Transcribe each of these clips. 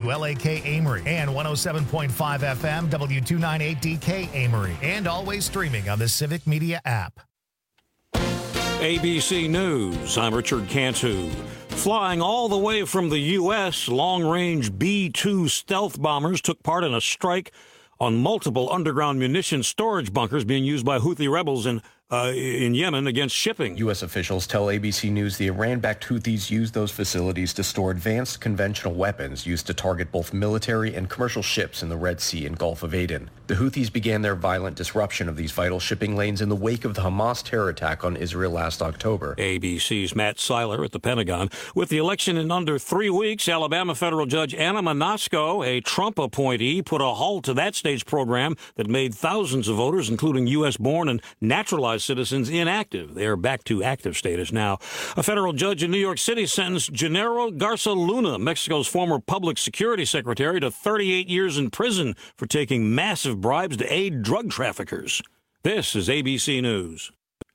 WLAK Amory, and 107.5 FM W298DK Amory, and always streaming on the Civic Media app. ABC News, I'm Richard Cantu. Flying all the way from the U.S., long-range B-2 stealth bombers took part in a strike on multiple underground munition storage bunkers being used by Houthi rebels in Yemen against shipping. U.S. officials tell ABC News the Iran-backed Houthis used those facilities to store advanced conventional weapons used to target both military and commercial ships in the Red Sea and Gulf of Aden. The Houthis began their violent disruption of these vital shipping lanes in the wake of the Hamas terror attack on Israel last October. ABC's Matt Seiler at the Pentagon. With the election in under 3 weeks, Alabama federal judge Anna Monasco, a Trump appointee, put a halt to that state's program that made thousands of voters, including U.S.-born and naturalized citizens, inactive. They are back to active status now. A federal judge in New York City sentenced Genaro Garza Luna, Mexico's former public security secretary, to 38 years in prison for taking massive bribes to aid drug traffickers. This is ABC News.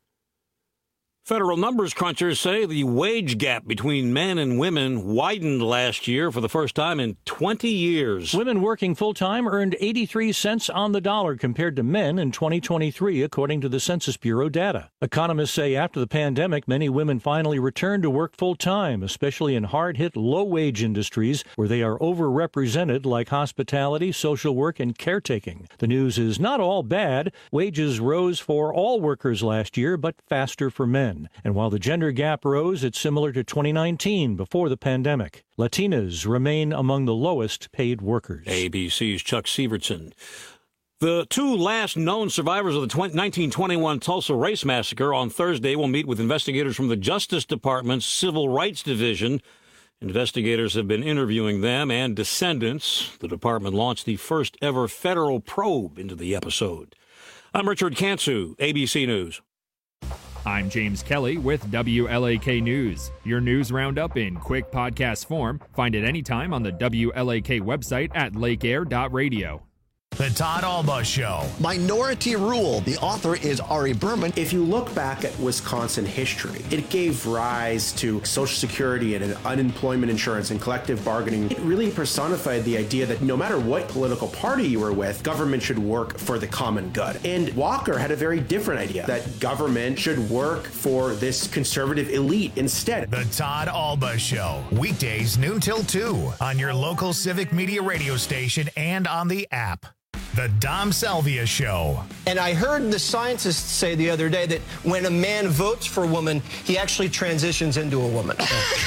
Federal numbers crunchers say the wage gap between men and women widened last year for the first time in 20 years. Women working full-time earned 83 cents on the dollar compared to men in 2023, according to the Census Bureau data. Economists say after the pandemic, many women finally returned to work full-time, especially in hard-hit, low-wage industries where they are overrepresented, like hospitality, social work, and caretaking. The news is not all bad. Wages rose for all workers last year, but faster for men. And while the gender gap rose, it's similar to 2019 before the pandemic. Latinas remain among the lowest paid workers. ABC's Chuck Sievertson. The two last known survivors of the 1921 Tulsa Race Massacre on Thursday will meet with investigators from the Justice Department's Civil Rights Division. Investigators have been interviewing them and descendants. The department launched the first ever federal probe into the episode. I'm Richard Cantu, ABC News. I'm James Kelly with WLAK News. Your news roundup in quick podcast form. Find it anytime on the WLAK website at lakeair.radio. The Todd Alba Show. Minority Rule. The author is Ari Berman. If you look back at Wisconsin history, it gave rise to Social Security and unemployment insurance and collective bargaining. It really personified the idea that no matter what political party you were with, government should work for the common good. And Walker had a very different idea, that government should work for this conservative elite instead. The Todd Alba Show. Weekdays noon till 2 on your local Civic Media radio station and on the app. The Dom Salvia Show. And I heard the scientists say the other day that when a man votes for a woman, he actually transitions into a woman.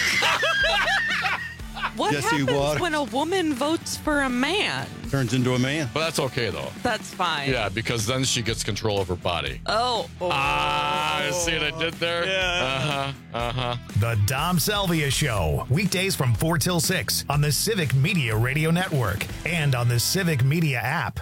What happens when a woman votes for a man? Turns into a man. But that's okay, though. That's fine. Yeah, because then she gets control of her body. Oh. See what I did there? Yeah. The Dom Salvia Show. Weekdays from 4 till 6 on the Civic Media Radio Network and on the Civic Media app.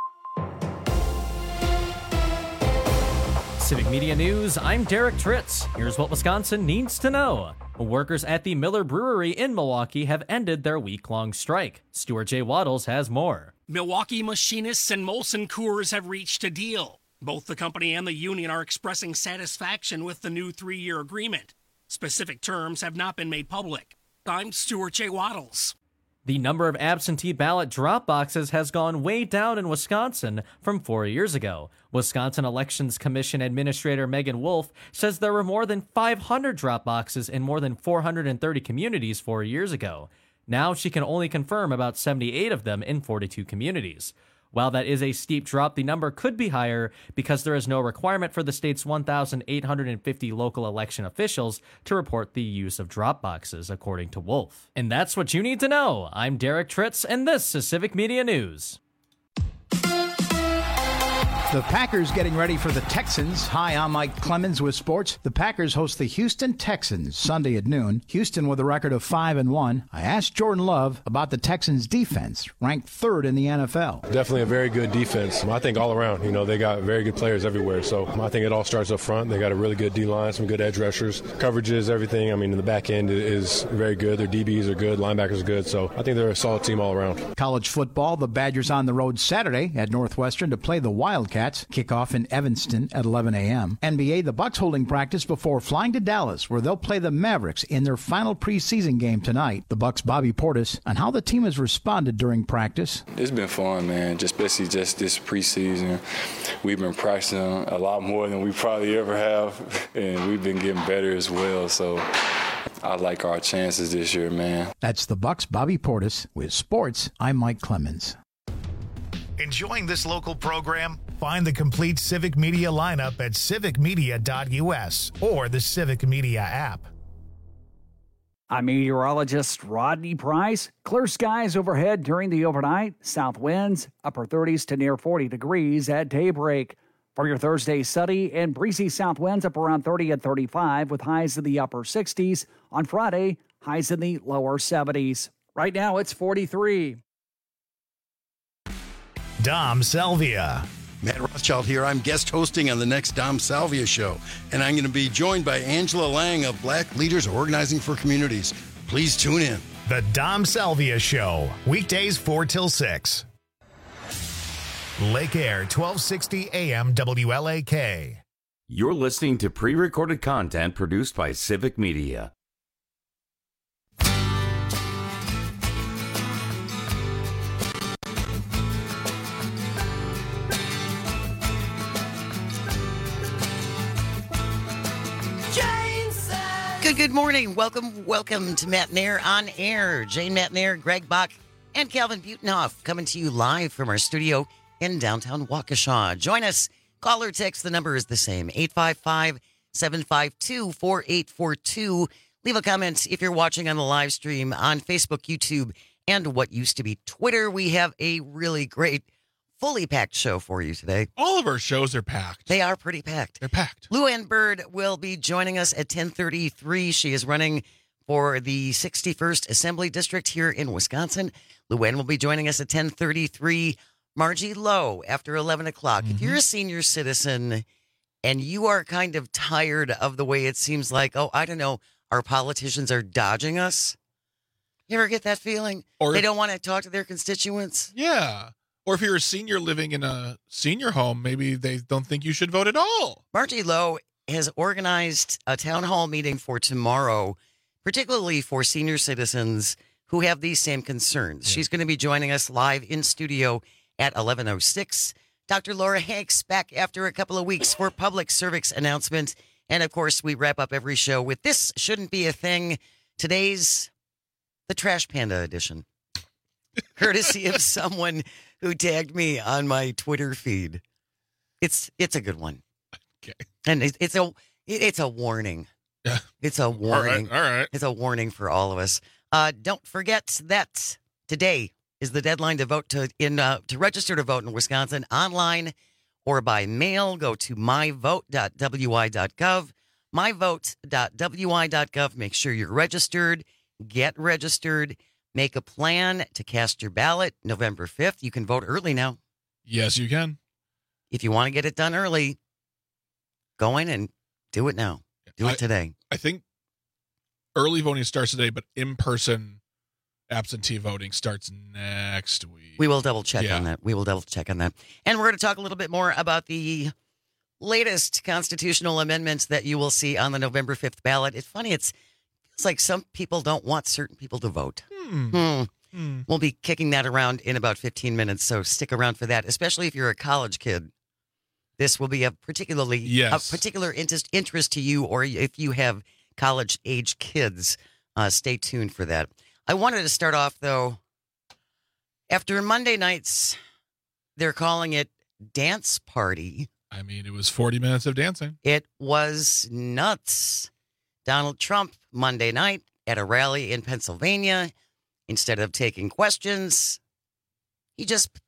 Civic Media News, I'm Derek Tritz. Here's what Wisconsin needs to know. Workers at the Miller Brewery in Milwaukee have ended their week-long strike. Stuart J. Waddles has more. Milwaukee Machinists and Molson Coors have reached a deal. Both the company and the union are expressing satisfaction with the new 3-year agreement. Specific terms have not been made public. I'm Stuart J. Waddles. The number of absentee ballot drop boxes has gone way down in Wisconsin from 4 years ago. Wisconsin Elections Commission Administrator Megan Wolf says there were more than 500 drop boxes in more than 430 communities 4 years ago. Now she can only confirm about 78 of them in 42 communities. While that is a steep drop, the number could be higher because there is no requirement for the state's 1,850 local election officials to report the use of drop boxes, according to Wolf. And that's what you need to know. I'm Derek Tritz, and this is Civic Media News. The Packers getting ready for the Texans. Hi, I'm Mike Clemens with sports. The Packers host the Houston Texans Sunday at noon. Houston with a record of 5-1. I asked Jordan Love about the Texans defense, ranked 3rd in the NFL. Definitely a very good defense. I think all around, they got very good players everywhere. So I think it all starts up front. They got a really good D-line, some good edge rushers, coverages, everything. In the back end is very good. Their DBs are good, linebackers are good. So I think they're a solid team all around. College football, the Badgers on the road Saturday at Northwestern to play the Wildcats. Cats kick off in Evanston at 11 a.m. NBA, the Bucks holding practice before flying to Dallas, where they'll play the Mavericks in their final preseason game tonight. The Bucks' Bobby Portis on how the team has responded during practice. It's been fun, man. Especially this preseason. We've been practicing a lot more than we probably ever have, and we've been getting better as well. So I like our chances this year, man. That's the Bucks' Bobby Portis. With sports, I'm Mike Clemens. Enjoying this local program? Find the complete Civic Media lineup at civicmedia.us or the Civic Media app. I'm meteorologist Rodney Price. Clear skies overhead during the overnight. South winds, upper 30s to near 40 degrees at daybreak. For your Thursday, sunny and breezy south winds up around 30 and 35 with highs in the upper 60s. On Friday, highs in the lower 70s. Right now, it's 43. Dom Salvia. Matt Rothschild here. I'm guest hosting on the next Dom Salvia show, and I'm going to be joined by Angela Lang of Black Leaders Organizing for Communities. Please tune in. The Dom Salvia Show, weekdays 4 till 6. Lake Air, 1260 AM WLAK. You're listening to pre-recorded content produced by Civic Media. Good morning. Welcome to Matt Nair on Air. Jane Matt Nair, Greg Bach, and Calvin Butenhoff coming to you live from our studio in downtown Waukesha. Join us. Call or text. The number is the same, 855-752-4842. Leave a comment if you're watching on the live stream on Facebook, YouTube, and what used to be Twitter. We have a really great fully packed show for you today. All of our shows are packed. They are pretty packed. They're packed. Luann Bird will be joining us at 10:33. She is running for the 61st Assembly District here in Wisconsin. Luann will be joining us at 10:33. Margie Lowe after 11 o'clock. If you're a senior citizen and you are kind of tired of the way it seems like, our politicians are dodging us. You ever get that feeling? Or they don't want to talk to their constituents? Yeah. Or if you're a senior living in a senior home, maybe they don't think you should vote at all. Margie Lowe has organized a town hall meeting for tomorrow, particularly for senior citizens who have these same concerns. Yeah. She's going to be joining us live in studio at 11:06. Dr. Laura Hanks back after a couple of weeks for public service announcement. And, of course, we wrap up every show with This Shouldn't Be a Thing. Today's the Trash Panda edition, courtesy of someone who tagged me on my Twitter feed. It's a good one. Okay. And it's a warning. Yeah. It's a warning. All right. It's a warning for all of us. Don't forget that today is the deadline to vote to register to vote in Wisconsin online or by mail. Go to myvote.wi.gov. myvote.wi.gov. Make sure you're registered. Get registered. Make a plan to cast your ballot November 5th. You can vote early now. Yes, you can. If you want to get it done early, go in and do it now. Do it today. I think early voting starts today, but in-person absentee voting starts next week. We will double check on that. And we're going to talk a little bit more about the latest constitutional amendments that you will see on the November 5th ballot. It's funny. It's like some people don't want certain people to vote. We'll be kicking that around in about 15 minutes, so stick around for that, especially if you're a college kid. This will be a particular interest to you, or if you have college-age kids, stay tuned for that. I wanted to start off, though, after Monday nights, they're calling it Dance Party. I mean, it was 40 minutes of dancing. It was nuts. Donald Trump, Monday night, at a rally in Pennsylvania, instead of taking questions, he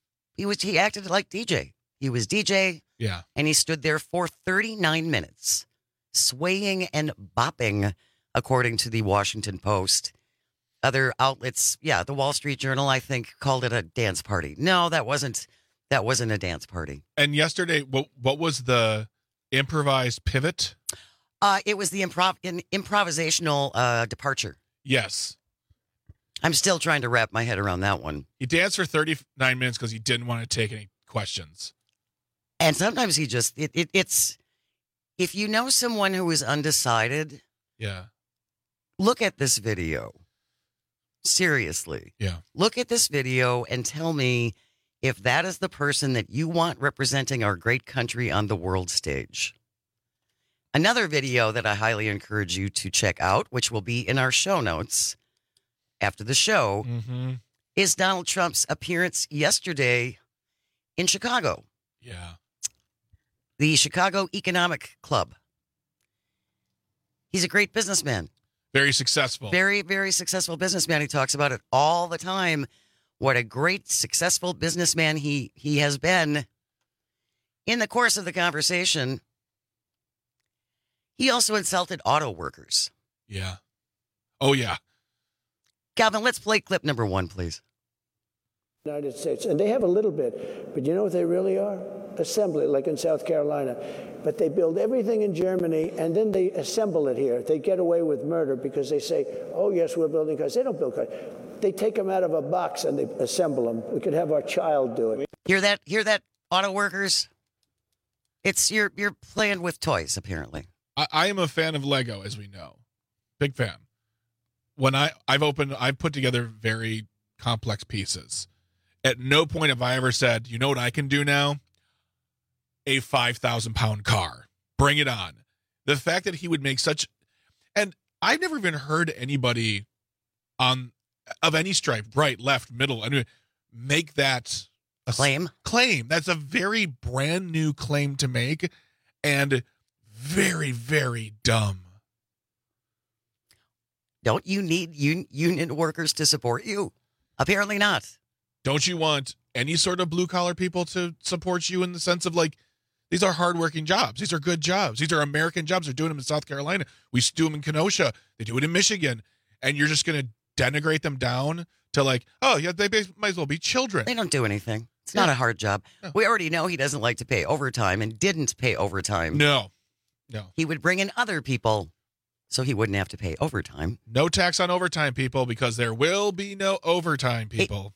acted like DJ. He was DJ. Yeah. And he stood there for 39 minutes, swaying and bopping, according to the Washington Post. Other outlets, the Wall Street Journal, I think, called it a dance party. No, that wasn't a dance party. And yesterday, what was the improvised pivot? It was the improvisational departure. Yes. I'm still trying to wrap my head around that one. He danced for 39 minutes because he didn't want to take any questions. And sometimes he just, it's, if you know someone who is undecided, yeah, look at this video. Seriously. Yeah. Look at this video and tell me if that is the person that you want representing our great country on the world stage. Another video that I highly encourage you to check out, which will be in our show notes after the show, is Donald Trump's appearance yesterday in Chicago. Yeah. The Chicago Economic Club. He's a great businessman. Very successful. Very, very successful businessman. He talks about it all the time. What a great, successful businessman he has been. In the course of the conversation, he also insulted auto workers. Yeah. Oh, yeah. Calvin, let's play clip number 1, please. United States, and they have a little bit, but you know what they really are? Assembly, like in South Carolina. But they build everything in Germany, and then they assemble it here. They get away with murder because they say, oh, yes, we're building cars. They don't build cars. They take them out of a box and they assemble them. We could have our child do it. Hear that, auto workers? It's you're playing with toys, apparently. I am a fan of Lego, as we know. Big fan. When I've put together very complex pieces. At no point have I ever said, you know what I can do now? A 5,000-pound car. Bring it on. The fact that he would make such, and I've never even heard anybody of any stripe, right, left, middle, anyway, make that a claim. That's a very brand new claim to make, and very, very dumb. Don't you need union workers to support you? Apparently not. Don't you want any sort of blue-collar people to support you in the sense of, like, these are hardworking jobs. These are good jobs. These are American jobs. They're doing them in South Carolina. We do them in Kenosha. They do it in Michigan. And you're just going to denigrate them down to, like, oh, yeah, they might as well be children. They don't do anything. It's not a hard job. No. We already know he doesn't like to pay overtime and didn't pay overtime. No. He would bring in other people so he wouldn't have to pay overtime. No tax on overtime, people, because there will be no overtime, people.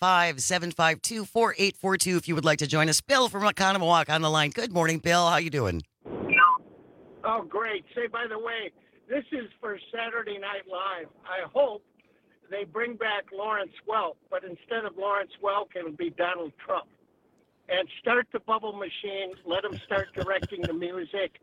855-752-4842 if you would like to join us. Bill from Oconomowoc on the line. Good morning, Bill. How you doing? Oh, great. Say, by the way, this is for Saturday Night Live. I hope they bring back Lawrence Welk, but instead of Lawrence Welk, it'll be Donald Trump. And start the bubble machine. Let him start directing the music.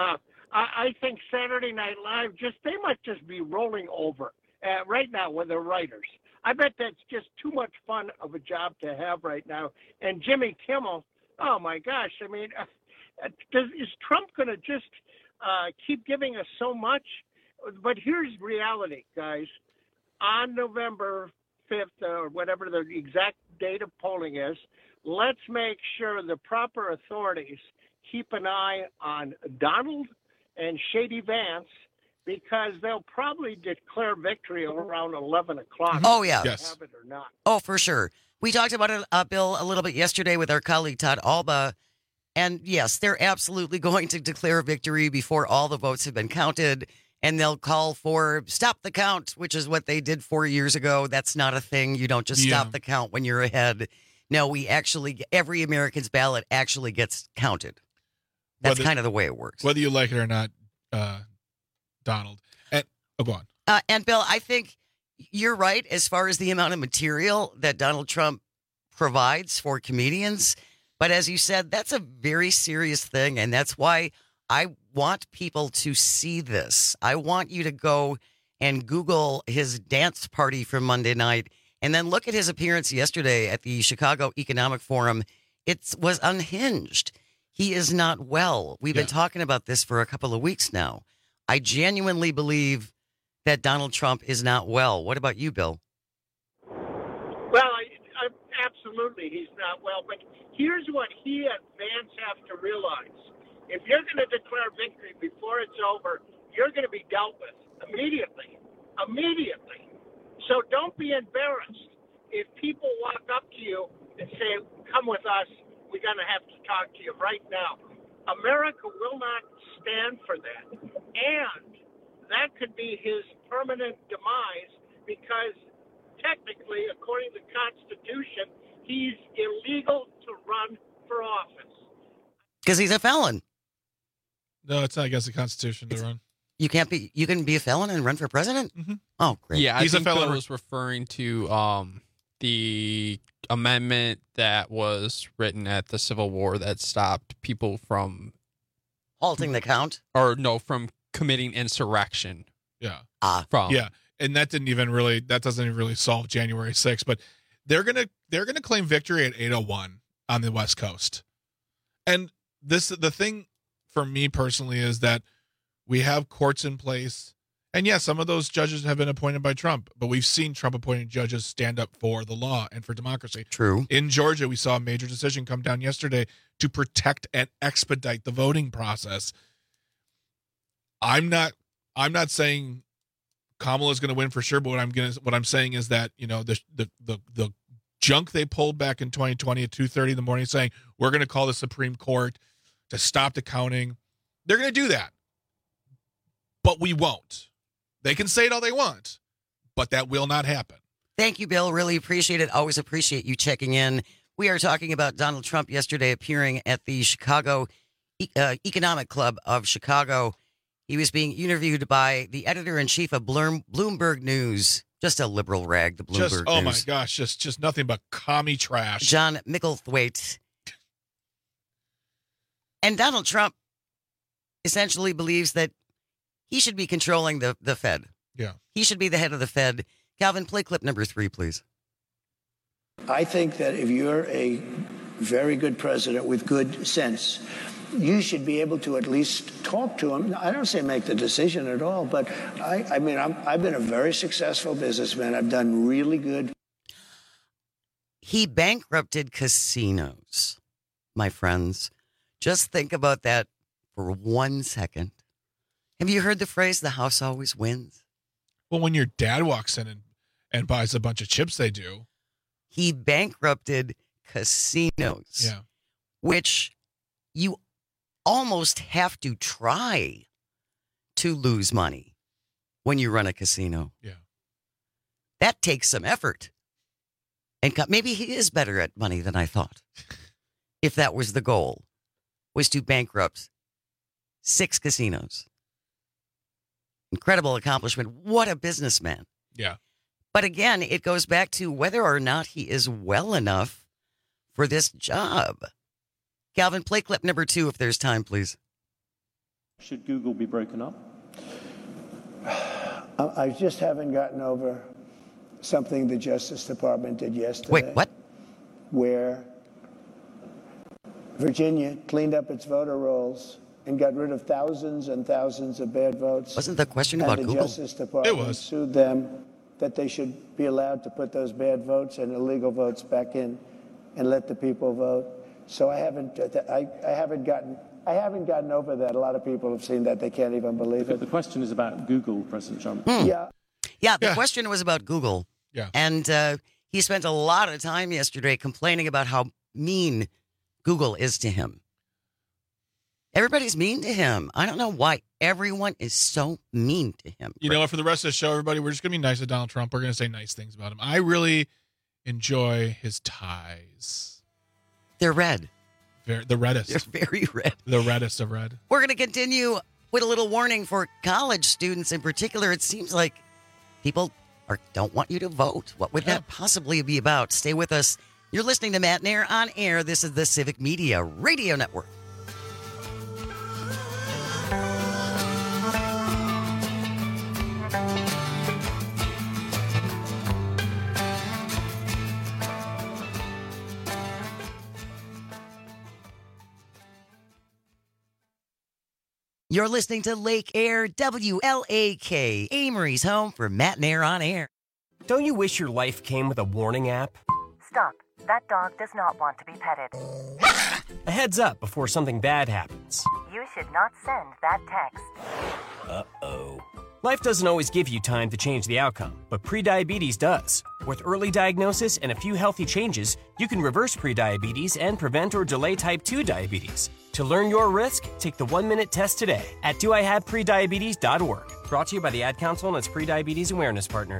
I think Saturday Night Live, they might just be rolling over right now with the writers. I bet that's just too much fun of a job to have right now. And Jimmy Kimmel, oh my gosh, I mean, is Trump going to just keep giving us so much? But here's reality, guys. On November 5th, or whatever the exact date of polling is, let's make sure the proper authorities keep an eye on Donald and Shady Vance, because they'll probably declare victory around 11 o'clock. Oh, yeah. Yes. Have it or not. Oh, for sure. We talked about it, Bill, a little bit yesterday with our colleague Todd Alba. And yes, they're absolutely going to declare victory before all the votes have been counted. And they'll call for stop the count, which is what they did 4 years ago. That's not a thing. You don't just stop the count when you're ahead. No, every American's ballot actually gets counted. That's kind of the way it works. Whether you like it or not, Donald. Go on. And Bill, I think you're right as far as the amount of material that Donald Trump provides for comedians. But as you said, that's a very serious thing. And that's why I want people to see this. I want you to go and Google his dance party from Monday night and then look at his appearance yesterday at the Chicago Economic Forum. It was unhinged. He is not well. We've been talking about this for a couple of weeks now. I genuinely believe that Donald Trump is not well. What about you, Bill? Well, absolutely he's not well. But here's what he and Vance have to realize. If you're going to declare victory before it's over, you're going to be dealt with immediately. Immediately. So don't be embarrassed if people walk up to you and say, come with us. We're going to have to talk to you right now. America will not stand for that. And that could be his permanent demise because technically, according to the Constitution, he's illegal to run for office. Because he's a felon. No, it's not against the Constitution to run. You can be a felon and run for president? Mm-hmm. Oh, great. Yeah, He's I a think felon. Bill was referring to the amendment that was written at the Civil War that stopped people from halting the count, from committing insurrection. Yeah. Yeah, and that doesn't even really solve January 6th, but they're gonna claim victory at 8:01 on the West Coast. And the thing for me personally is that we have courts in place, and yes, some of those judges have been appointed by Trump, but we've seen Trump-appointed judges stand up for the law and for democracy. True. In Georgia, we saw a major decision come down yesterday to protect and expedite the voting process. I'm not saying Kamala's going to win for sure, but what I'm saying is that, you know, the junk they pulled back in 2020 at 2:30 in the morning saying we're going to call the Supreme Court to stop the counting, they're going to do that. But we won't. They can say it all they want, but that will not happen. Thank you, Bill. Really appreciate it. Always appreciate you checking in. We are talking about Donald Trump yesterday appearing at the Chicago Economic Club of Chicago. He was being interviewed by the editor-in-chief of Bloomberg News. Just a liberal rag, the Bloomberg News. Oh, my gosh, just nothing but commie trash. John Micklethwaite. And Donald Trump essentially believes that he should be controlling the Fed. Yeah. He should be the head of the Fed. Calvin, play clip number 3, please. I think that if you're a very good president with good sense, you should be able to at least talk to him. I don't say make the decision at all, but I've been a very successful businessman. I've done really good. He bankrupted casinos, my friends. Just think about that for 1 second. Have you heard the phrase, the house always wins? Well, when your dad walks in and buys a bunch of chips, they do. He bankrupted casinos, which you almost have to try to lose money when you run a casino. Yeah. That takes some effort. And maybe he is better at money than I thought. If that was the goal, was to bankrupt 6 casinos. Incredible accomplishment. What a businessman. Yeah. But again, it goes back to whether or not he is well enough for this job. Calvin, play clip number 2 if there's time, please. Should Google be broken up? I just haven't gotten over something the Justice Department did yesterday. Wait, what? Where Virginia cleaned up its voter rolls and got rid of thousands and thousands of bad votes. Wasn't the question about the Google? Justice Department sued them that they should be allowed to put those bad votes and illegal votes back in and let the people vote. So I haven't gotten over that. A lot of people have seen that. They can't even believe it. The question is about Google, President Trump. Yeah. Yeah, the question was about Google. Yeah. And he spent a lot of time yesterday complaining about how mean Google is to him. Everybody's mean to him. I don't know why everyone is so mean to him. You know what? For the rest of the show, everybody, we're just going to be nice to Donald Trump. We're going to say nice things about him. I really enjoy his ties. They're red. The reddest. They're very red. The reddest of red. We're going to continue with a little warning for college students in particular. It seems like people don't want you to vote. What would that possibly be about? Stay with us. You're listening to Matt Nair on air. This is the Civic Media Radio Network. You're listening to Lake Air, WLAK, Amory's home for Matt Nair on air. Don't you wish your life came with a warning app? Stop. That dog does not want to be petted. A heads up before something bad happens. You should not send that text. Uh-oh. Life doesn't always give you time to change the outcome, but prediabetes does. With early diagnosis and a few healthy changes, you can reverse prediabetes and prevent or delay type 2 diabetes. To learn your risk, take the 1-minute test today at doihaveprediabetes.org. Brought to you by the Ad Council and its prediabetes awareness partners.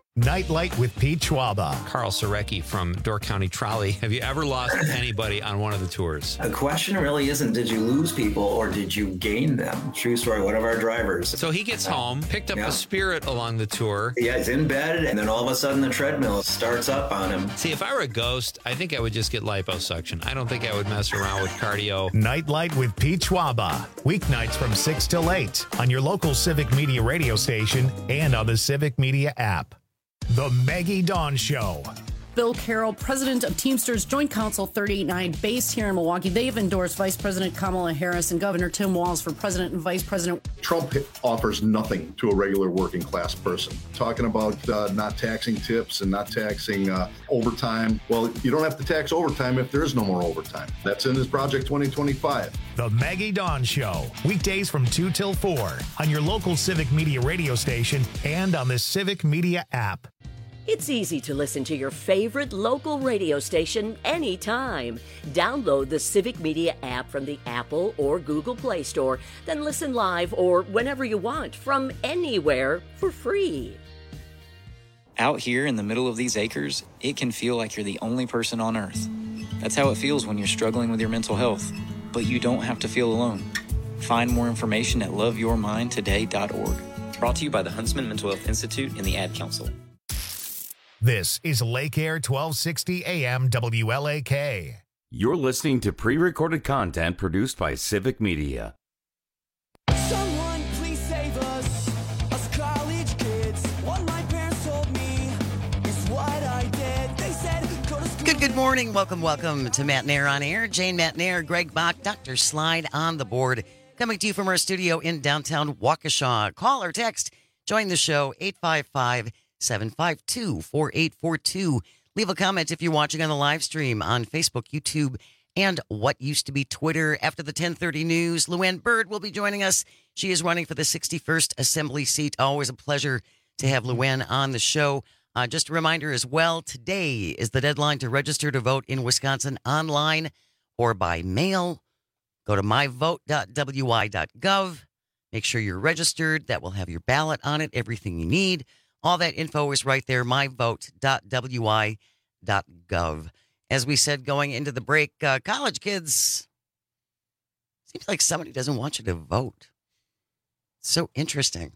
Nightlight with Pete Schwaba. Carl Sorecki from Door County Trolley. Have you ever lost anybody on one of the tours? The question really isn't did you lose people or did you gain them? True story, one of our drivers. So he gets home, picked up a Spirit along the tour. Yeah, he's in bed, and then all of a sudden the treadmill starts up on him. See, if I were a ghost, I think I would just get liposuction. I don't think I would mess around with cardio. Nightlight with Pete Schwaba. Weeknights from 6 till 8 on your local Civic Media radio station and on the Civic Media app. The Maggie Dawn Show. Bill Carroll, president of Teamsters Joint Council 389, based here in Milwaukee. They've endorsed Vice President Kamala Harris and Governor Tim Walz for president and vice president. Trump offers nothing to a regular working class person. Talking about not taxing tips and not taxing overtime. Well, you don't have to tax overtime if there is no more overtime. That's in his Project 2025. The Maggie Dawn Show. Weekdays from 2 till 4 on your local Civic Media radio station and on the Civic Media app. It's easy to listen to your favorite local radio station anytime. Download the Civic Media app from the Apple or Google Play Store, then listen live or whenever you want from anywhere for free. Out here in the middle of these acres, it can feel like you're the only person on earth. That's how it feels when you're struggling with your mental health. But you don't have to feel alone. Find more information at loveyourmindtoday.org. Brought to you by the Huntsman Mental Health Institute and the Ad Council. This is Lake Air 1260 AM WLAK. You're listening to pre-recorded content produced by Civic Media. Someone please save us college kids. What my parents told me is what I did. They said go to school. Good morning. Welcome to Matt Nair on Air. Jane Matt Nair, Greg Bach, Dr. Slide on the board. Coming to you from our studio in downtown Waukesha. Call or text. Join the show 855-752-4842. Leave a comment if you're watching on the live stream on Facebook, YouTube, and what used to be Twitter. After the 10:30 news, Luann Bird will be joining us. She is running for the 61st Assembly seat. Always a pleasure to have Luann on the show. Just a reminder as well, today is the deadline to register to vote in Wisconsin online or by mail. Go to myvote.wi.gov. Make sure you're registered. That will have your ballot on it, everything you need. All that info is right there, myvote.wi.gov. As we said going into the break, college kids, seems like somebody doesn't want you to vote. So interesting.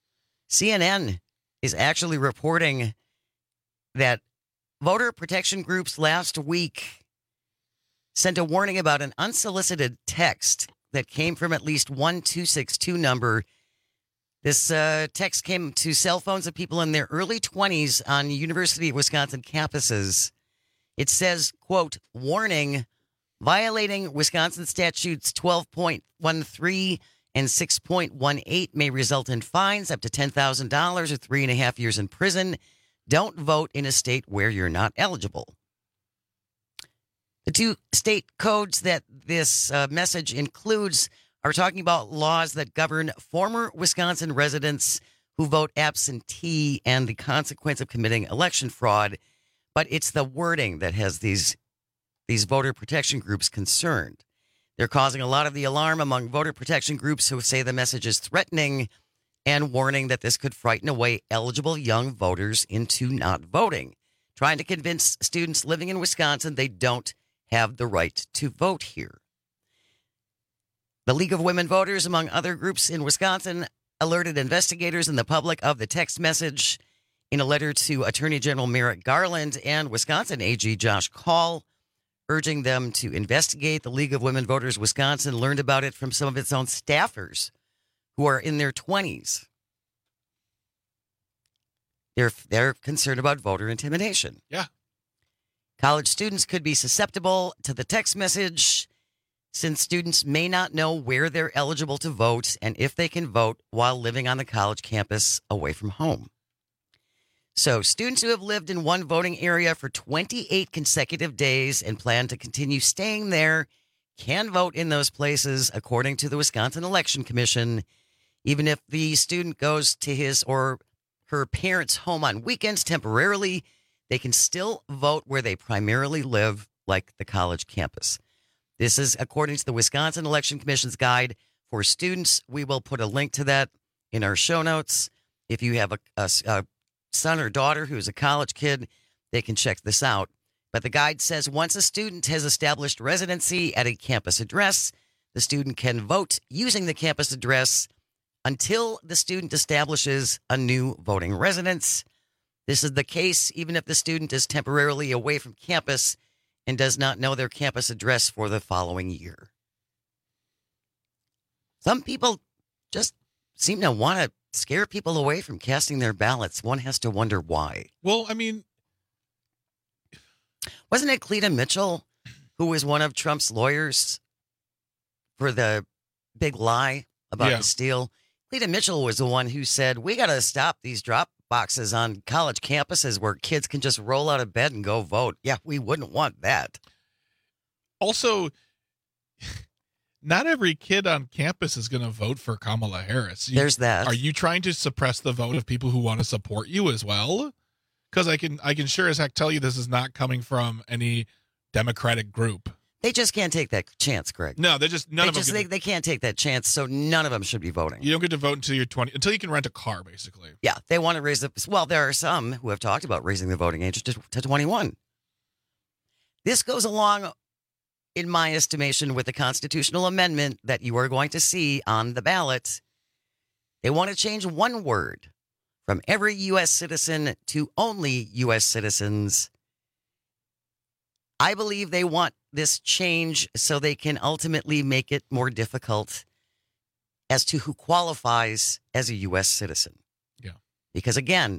CNN is actually reporting that voter protection groups last week sent a warning about an unsolicited text that came from at least one 262 number. This text came to cell phones of people in their early 20s on University of Wisconsin campuses. It says, quote, warning, violating Wisconsin statutes 12.13 and 6.18 may result in fines up to $10,000 or 3.5 years in prison. Don't vote in a state where you're not eligible. The two state codes that this message includes are talking about laws that govern former Wisconsin residents who vote absentee and the consequence of committing election fraud. But it's the wording that has these voter protection groups concerned. They're causing a lot of the alarm among voter protection groups who say the message is threatening and warning that this could frighten away eligible young voters into not voting, trying to convince students living in Wisconsin they don't have the right to vote here. The League of Women Voters, among other groups in Wisconsin, alerted investigators and the public of the text message in a letter to Attorney General Merrick Garland and Wisconsin AG Josh Kaul, urging them to investigate. The League of Women Voters Wisconsin learned about it from some of its own staffers who are in their 20s. They're concerned about voter intimidation. Yeah. College students could be susceptible to the text message since students may not know where they're eligible to vote and if they can vote while living on the college campus away from home. So students who have lived in one voting area for 28 consecutive days and plan to continue staying there can vote in those places, according to the Wisconsin Election Commission, even if the student goes to his or her parents' home on weekends temporarily. They can still vote where they primarily live, like the college campus. This is according to the Wisconsin Election Commission's guide for students. We will put a link to that in our show notes. If you have a son or daughter who's a college kid, they can check this out. But the guide says once a student has established residency at a campus address, the student can vote using the campus address until the student establishes a new voting residence. This is the case even if the student is temporarily away from campus and does not know their campus address for the following year. Some people just seem to want to scare people away from casting their ballots. One has to wonder why. Well, I mean, wasn't it Cleta Mitchell who was one of Trump's lawyers for the big lie about the steal? Cleta Mitchell was the one who said, we got to stop these drop boxes on college campuses where kids can just roll out of bed and go vote. Yeah, we wouldn't want that. Also, not every kid on campus is going to vote for Kamala Harris. There's that. Are you trying to suppress the vote of people who want to support you as well? Because I can sure as heck tell you this is not coming from any Democratic group. They just can't take that chance, Greg. No, they just none of them. They can't take that chance, so none of them should be voting. You don't get to vote until you're 20, until you can rent a car, basically. Yeah, they want to raise the. Well, there are some who have talked about raising the voting age to 21. This goes along, in my estimation, with the constitutional amendment that you are going to see on the ballot. They want to change one word from every U.S. citizen to only U.S. citizens. I believe they want this change so they can ultimately make it more difficult as to who qualifies as a U.S. citizen. Yeah. Because again,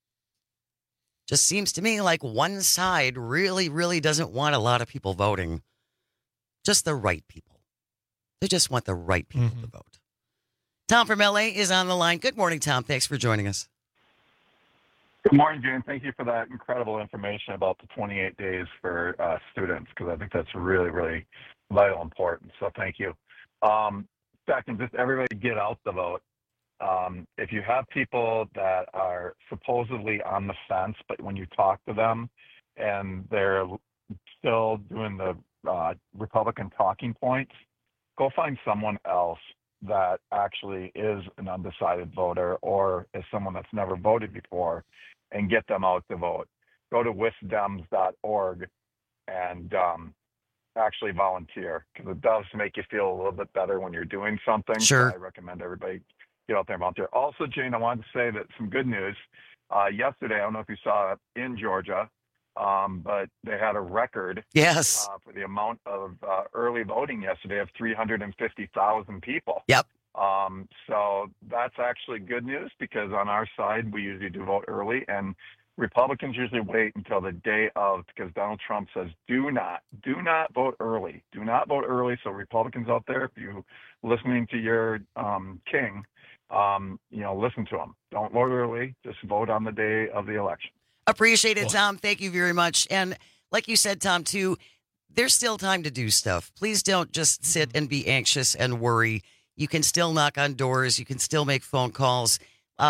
just seems to me like one side really, really doesn't want a lot of people voting. Just the right people. They just want the right people to vote. Tom from LA is on the line. Good morning, Tom. Thanks for joining us. Good morning, June. Thank you for that incredible information about the 28 days for students, because I think that's really, really vital important. So thank you. Second, just everybody get out the vote. If you have people that are supposedly on the fence, but when you talk to them and they're still doing the Republican talking points, go find someone else that actually is an undecided voter or is someone that's never voted before, and get them out to vote. Go to wisdems.org and actually volunteer, because it does make you feel a little bit better when you're doing something. Sure. So I recommend everybody get out there and volunteer. Also, Jane, I wanted to say that some good news. Yesterday, I don't know if you saw it in Georgia, but they had a record for the amount of early voting yesterday of 350,000 people. Yep. So that's actually good news, because on our side, we usually do vote early, and Republicans usually wait until the day of, because Donald Trump says, do not vote early. Do not vote early. So Republicans out there, if you're listening to your king, listen to him. Don't vote early. Just vote on the day of the election. Appreciate it, Tom. Thank you very much. And like you said, Tom, too, there's still time to do stuff. Please don't just sit and be anxious and worry. You can still knock on doors. You can still make phone calls.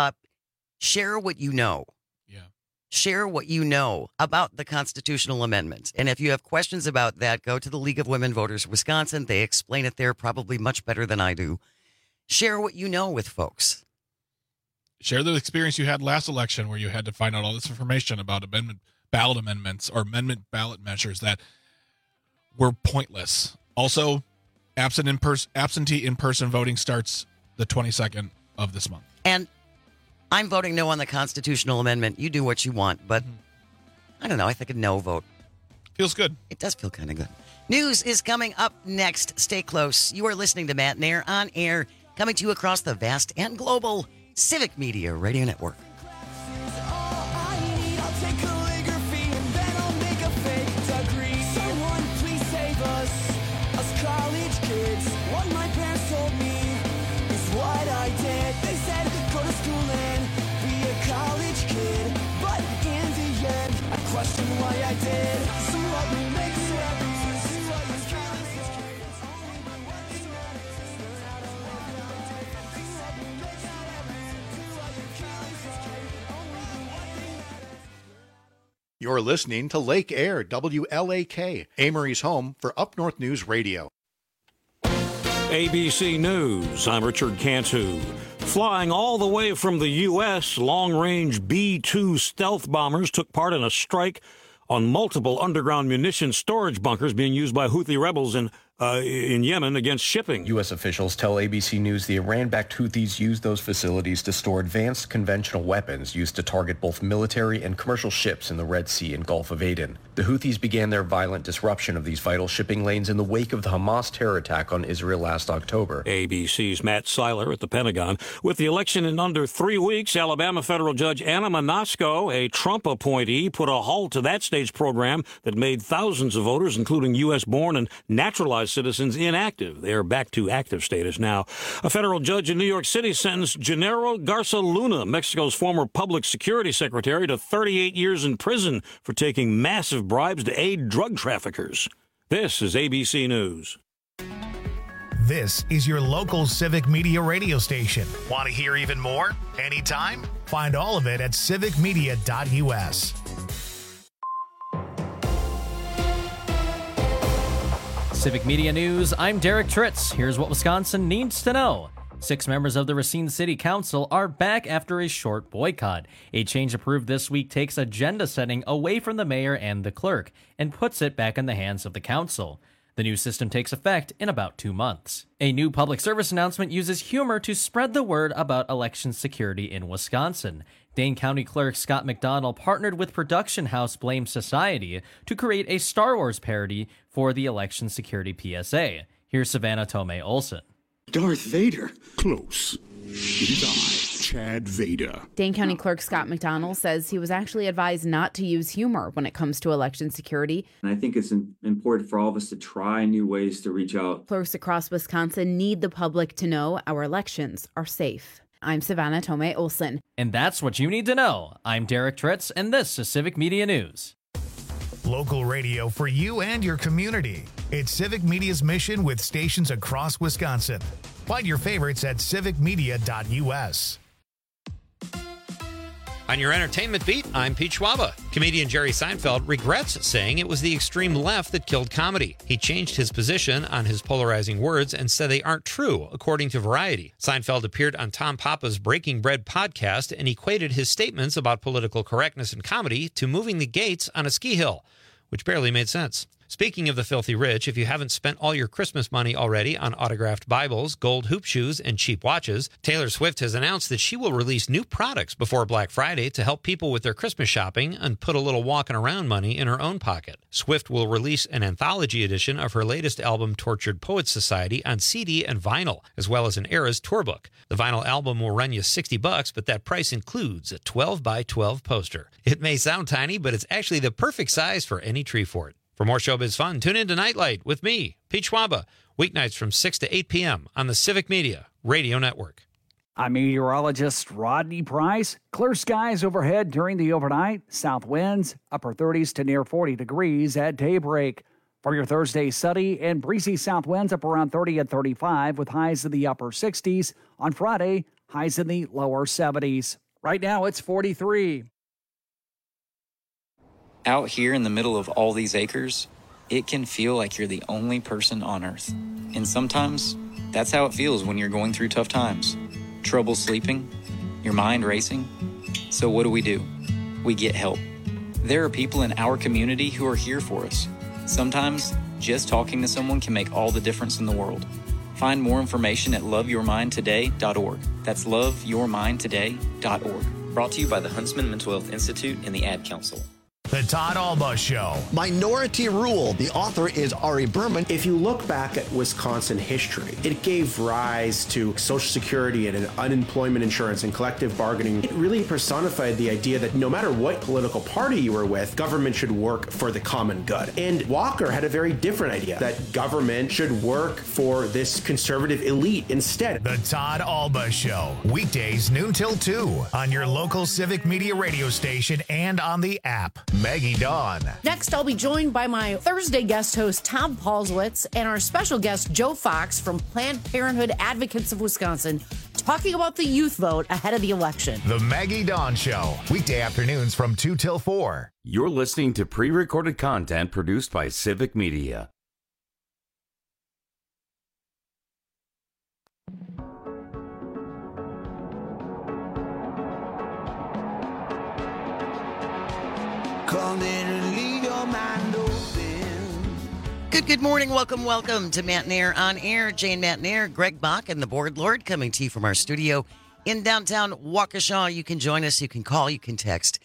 Share what you know. Yeah. Share what you know about the constitutional amendment. And if you have questions about that, go to the League of Women Voters of Wisconsin. They explain it there probably much better than I do. Share what you know with folks. Share the experience you had last election, where you had to find out all this information about ballot amendments or amendment ballot measures that were pointless. Also, absentee in-person voting starts the 22nd of this month. And I'm voting no on the constitutional amendment. You do what you want, but I don't know. I think a no vote feels good. It does feel kind of good. News is coming up next. Stay close. You are listening to Matt Nair on air, coming to you across the vast and global Civic Media Radio Network. Question why I did. So what will make you happy? You're listening to Lake Air, WLAK, Amory's home for Up North News Radio. ABC News, I'm Richard Cantu. Flying all the way from the U.S., long-range B-2 stealth bombers took part in a strike on multiple underground munition storage bunkers being used by Houthi rebels in Yemen against shipping. U.S. officials tell ABC News the Iran-backed Houthis used those facilities to store advanced conventional weapons used to target both military and commercial ships in the Red Sea and Gulf of Aden. The Houthis began their violent disruption of these vital shipping lanes in the wake of the Hamas terror attack on Israel last October. ABC's Matt Seiler at the Pentagon. With the election in under 3 weeks, Alabama federal judge Anna Monasco, a Trump appointee, put a halt to that state's program that made thousands of voters, including U.S.-born and naturalized citizens, inactive. They are back to active status now. A federal judge in New York City sentenced Genaro Garza Luna, Mexico's former public security secretary, to 38 years in prison for taking massive bribes to aid drug traffickers. This is ABC News. This is your local Civic Media radio station. Want to hear even more? Anytime? Find all of it at civicmedia.us. Civic Media News, I'm Derek Tritz. Here's what Wisconsin needs to know. 6 members of the Racine City Council are back after a short boycott. A change approved this week takes agenda setting away from the mayor and the clerk and puts it back in the hands of the council. The new system takes effect in about 2 months. A new public service announcement uses humor to spread the word about election security in Wisconsin. Dane County Clerk Scott McDonald partnered with production house Blame Society to create a Star Wars parody for the election security PSA. Here's Savannah Tomei Olson. Darth Vader. Close. It is I, Chad Vader. Dane County Clerk Scott McDonald says he was actually advised not to use humor when it comes to election security. And I think it's important for all of us to try new ways to reach out. Clerks across Wisconsin need the public to know our elections are safe. I'm Savannah Tomei Olson. And that's what you need to know. I'm Derek Tritz, and this is Civic Media News. Local radio for you and your community. It's Civic Media's mission with stations across Wisconsin. Find your favorites at civicmedia.us. On your entertainment beat, I'm Pete Schwaba. Comedian Jerry Seinfeld regrets saying it was the extreme left that killed comedy. He changed his position on his polarizing words and said they aren't true, according to Variety. Seinfeld appeared on Tom Papa's Breaking Bread podcast and equated his statements about political correctness in comedy to moving the gates on a ski hill, which barely made sense. Speaking of the filthy rich, if you haven't spent all your Christmas money already on autographed Bibles, gold hoop shoes, and cheap watches, Taylor Swift has announced that she will release new products before Black Friday to help people with their Christmas shopping and put a little walking around money in her own pocket. Swift will release an anthology edition of her latest album, Tortured Poets Society, on CD and vinyl, as well as an Eras tour book. The vinyl album will run you $60, but that price includes a 12 by 12 poster. It may sound tiny, but it's actually the perfect size for any tree fort. For more showbiz fun, tune in to Nightlight with me, Pete Schwaba, weeknights from 6 to 8 p.m. on the Civic Media Radio Network. I'm meteorologist Rodney Price. Clear skies overhead during the overnight. South winds, upper 30s to near 40 degrees at daybreak. For your Thursday, sunny and breezy south winds up around 30 and 35 with highs in the upper 60s. On Friday, highs in the lower 70s. Right now, it's 43. Out here in the middle of all these acres, it can feel like you're the only person on Earth. And sometimes, that's how it feels when you're going through tough times. Trouble sleeping, your mind racing. So what do? We get help. There are people in our community who are here for us. Sometimes, just talking to someone can make all the difference in the world. Find more information at loveyourmindtoday.org. That's loveyourmindtoday.org. Brought to you by the Huntsman Mental Health Institute and the Ad Council. The Todd Alba Show. Minority Rule. The author is Ari Berman. If you look back at Wisconsin history, it gave rise to Social Security and unemployment insurance and collective bargaining. It really personified the idea that no matter what political party you were with, government should work for the common good. And Walker had a very different idea, that government should work for this conservative elite instead. The Todd Alba Show. Weekdays noon till 2 on your local Civic Media radio station and on the app. Maggie Dawn. Next, I'll be joined by my Thursday guest host, Tom Paulswitz, and our special guest, Joe Fox from Planned Parenthood Advocates of Wisconsin, talking about the youth vote ahead of the election. The Maggie Dawn Show. Weekday afternoons from 2 till 4. You're listening to pre-recorded content produced by Civic Media. Good morning. Welcome to Matinair on Air. Jane Matinair, Greg Bach, and the Board Lord coming to you from our studio in downtown Waukesha. You can join us. You can call. You can text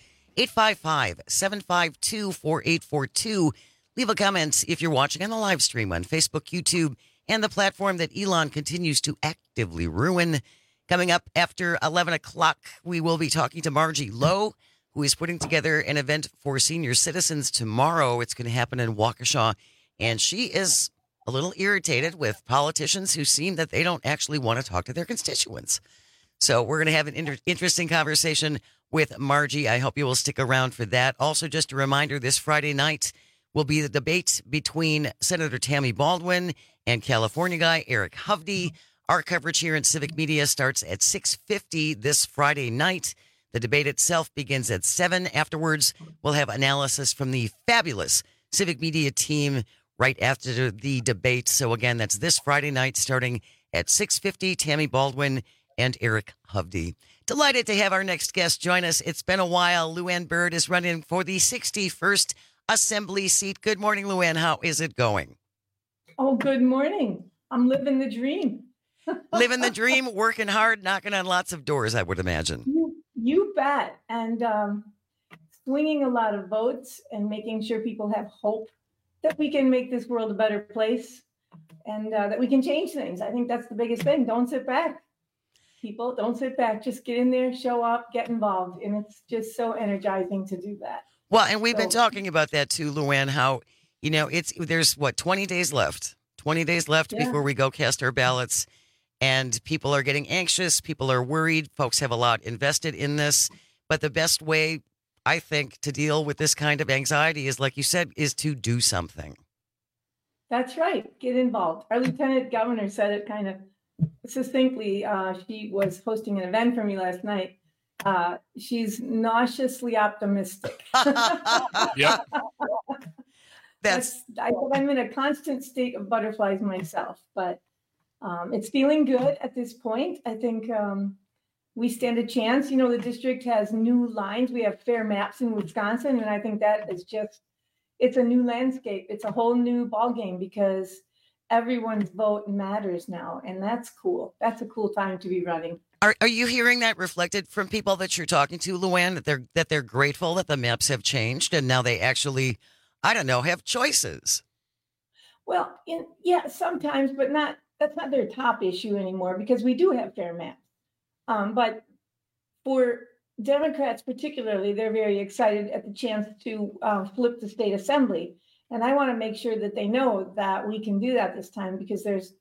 855-752-4842. Leave a comment if you're watching on the live stream on Facebook, YouTube, and the platform that Elon continues to actively ruin. Coming up after 11 o'clock, we will be talking to Margie Lowe, who is putting together an event for senior citizens tomorrow. It's going to happen in Waukesha. And she is a little irritated with politicians who seem that they don't actually want to talk to their constituents. So we're going to have an interesting conversation with Margie. I hope you will stick around for that. Also, just a reminder, this Friday night will be the debate between Senator Tammy Baldwin and California guy Eric Hovde. Our coverage here in Civic Media starts at 6:50 this Friday night. The debate itself begins at 7. Afterwards, we'll have analysis from the fabulous Civic Media team right after the debate. So again, that's this Friday night starting at 6:50, Tammy Baldwin and Eric Hovde. Delighted to have our next guest join us. It's been a while. Luann Byrd is running for the 61st Assembly seat. Good morning, Luann. How is it going? Oh, good morning. I'm living the dream. Living the dream, working hard, knocking on lots of doors, I would imagine. You bet. And swinging a lot of votes and making sure people have hope that we can make this world a better place and that we can change things. I think that's the biggest thing. Don't sit back. People, don't sit back. Just get in there, show up, get involved. And it's just so energizing to do that. Well, and we've been talking about that too, Luann, how, there's 20 days left. 20 days left before we go cast our ballots. And people are getting anxious. People are worried. Folks have a lot invested in this. But the best way, I think, to deal with this kind of anxiety is, like you said, is to do something. That's right. Get involved. Our lieutenant governor said it kind of succinctly. She was hosting an event for me last night. She's nauseously optimistic. Yep. I'm in a constant state of butterflies myself, but it's feeling good at this point. I think we stand a chance. The district has new lines. We have fair maps in Wisconsin, and I think that is it's a new landscape. It's a whole new ballgame because everyone's vote matters now, and that's cool. That's a cool time to be running. Are you hearing that reflected from people that you're talking to, Luann, that they're grateful that the maps have changed and now they actually, have choices? Well, yeah, sometimes, but that's not their top issue anymore because we do have fair maps. But for Democrats particularly, they're very excited at the chance to flip the state assembly. And I want to make sure that they know that we can do that this time because there's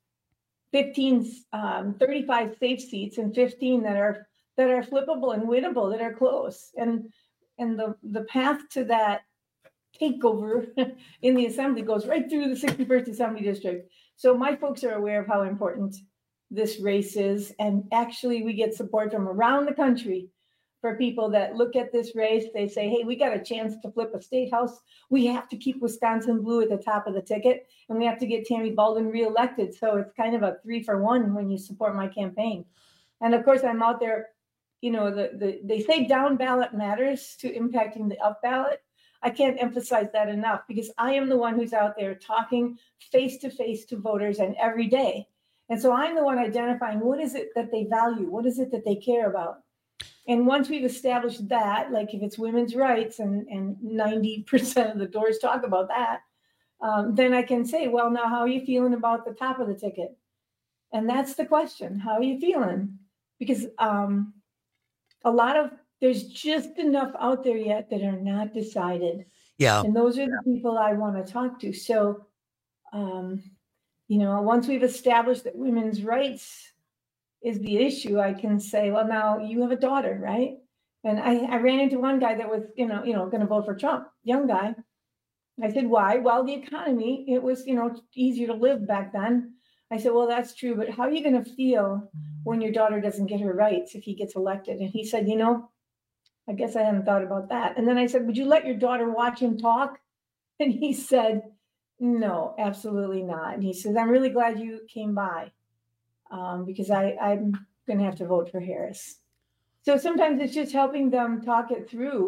35 safe seats and 15 that are flippable and winnable, that are close. And the path to that takeover in the assembly goes right through the 61st Assembly District. So my folks are aware of how important this race is. And actually, we get support from around the country for people that look at this race. They say, hey, we got a chance to flip a state house. We have to keep Wisconsin blue at the top of the ticket. And we have to get Tammy Baldwin reelected. So it's kind of a 3-for-1 when you support my campaign. And of course, I'm out there, they say down ballot matters to impacting the up ballot. I can't emphasize that enough because I am the one who's out there talking face to face to voters and every day. And so I'm the one identifying what is it that they value? What is it that they care about? And once we've established that, like if it's women's rights and 90% of the doors talk about that, then I can say, well, now how are you feeling about the top of the ticket? And that's the question. How are you feeling? Because there's just enough out there yet that are not decided. Yeah. And those are the people I want to talk to. So, once we've established that women's rights is the issue, I can say, well, now you have a daughter, right? And I ran into one guy that was, going to vote for Trump, young guy. I said, why? Well, the economy, it was, easier to live back then. I said, well, that's true. But how are you going to feel when your daughter doesn't get her rights if he gets elected? And he said, I guess I hadn't thought about that. And then I said, would you let your daughter watch him talk? And he said, no, absolutely not. And he says, I'm really glad you came by because I'm going to have to vote for Harris. So sometimes it's just helping them talk it through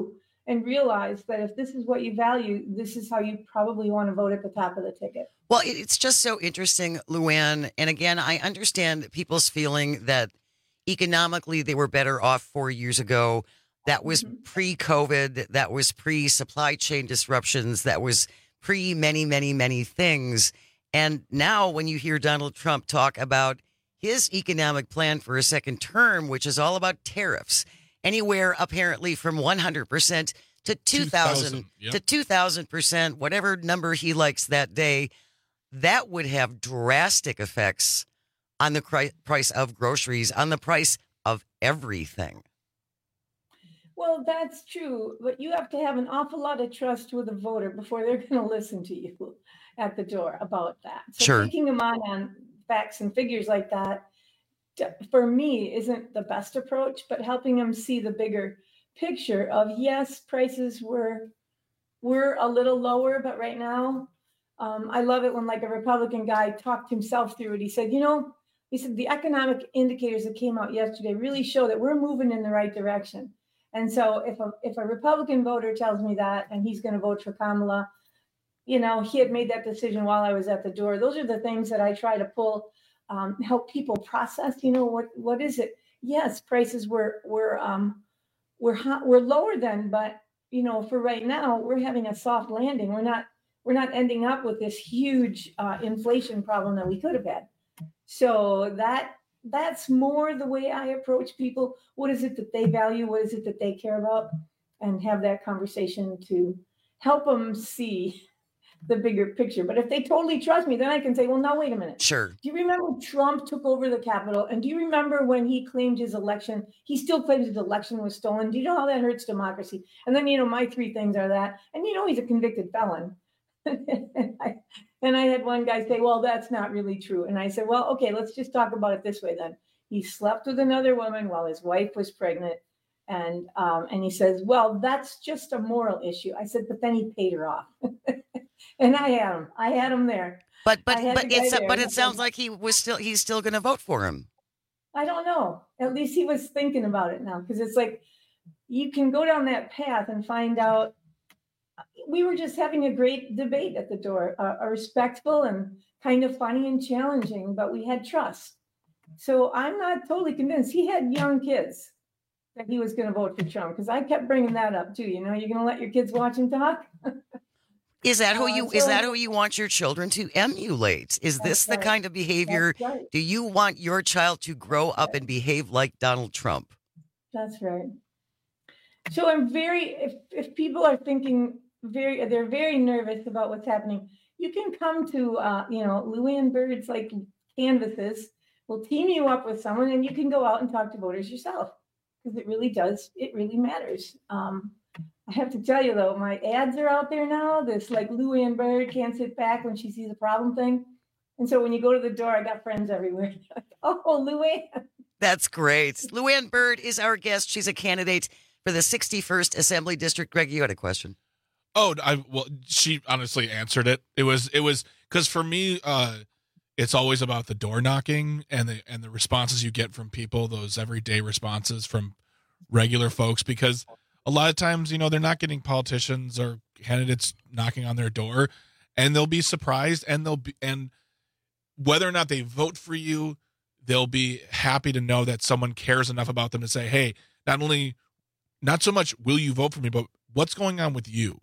and realize that if this is what you value, this is how you probably want to vote at the top of the ticket. Well, it's just so interesting, Luann. And again, I understand people's feeling that economically they were better off 4 years ago. That was pre-COVID. That was pre-supply chain disruptions. That was pre-many, many, many things. And now when you hear Donald Trump talk about his economic plan for a second term, which is all about tariffs, anywhere apparently from 100% to 2,000 to 2,000%, whatever number he likes that day, that would have drastic effects on the price of groceries, on the price of everything. Well, that's true, but you have to have an awful lot of trust with a voter before they're going to listen to you at the door about that. So Sure. taking them on facts and figures like that, for me, isn't the best approach, but helping them see the bigger picture of, yes, prices were a little lower, but right now, I love it when like a Republican guy talked himself through it. He said, the economic indicators that came out yesterday really show that we're moving in the right direction. And so if a Republican voter tells me that and he's going to vote for Kamala, he had made that decision while I was at the door. Those are the things that I try to pull, help people process. What is it? Yes, prices were lower then, but for right now, we're having a soft landing. We're not ending up with this huge inflation problem that we could have had. So that's more the way I approach people. What is it that they value? What is it that they care about? And have that conversation to help them see the bigger picture. But if they totally trust me, then I can say, well, now, wait a minute. Sure. Do you remember Trump took over the Capitol? And do you remember when he claimed his election? He still claims his election was stolen. Do you know how that hurts democracy? And then, my 3 things are that. And, he's a convicted felon. And I had one guy say, well, that's not really true. And I said, well, okay, let's just talk about it this way then. He slept with another woman while his wife was pregnant. And he says, well, that's just a moral issue. I said, but then he paid her off. And I had him there. But it sounds like he's still going to vote for him. I don't know. At least he was thinking about it now, because it's like you can go down that path and find out. We were just having a great debate at the door, a respectful and kind of funny and challenging, but we had trust. So I'm not totally convinced. He had young kids that he was going to vote for Trump, because I kept bringing that up too. You're going to let your kids watch him talk? Is that who you want your children to emulate? Is this the kind of behavior? Right. Do you want your child to grow up and behave like Donald Trump? That's right. So I'm if people are thinking they're very nervous about what's happening, you can come to, Luann Byrd's like canvases. We'll team you up with someone and you can go out and talk to voters yourself, because it really matters. I have to tell you though, my ads are out there now. This like Luann Byrd can't sit back when she sees a problem thing. And so when you go to the door, I got friends everywhere. Oh, Luann. That's great. Luann Byrd is our guest. She's a candidate for the 61st Assembly District. Greg, you had a question. Oh, she honestly answered it. It was because for me, it's always about the door knocking and the responses you get from people, those everyday responses from regular folks, because a lot of times, they're not getting politicians or candidates knocking on their door, and they'll be surprised, and whether or not they vote for you, they'll be happy to know that someone cares enough about them to say, hey, not so much will you vote for me, but what's going on with you?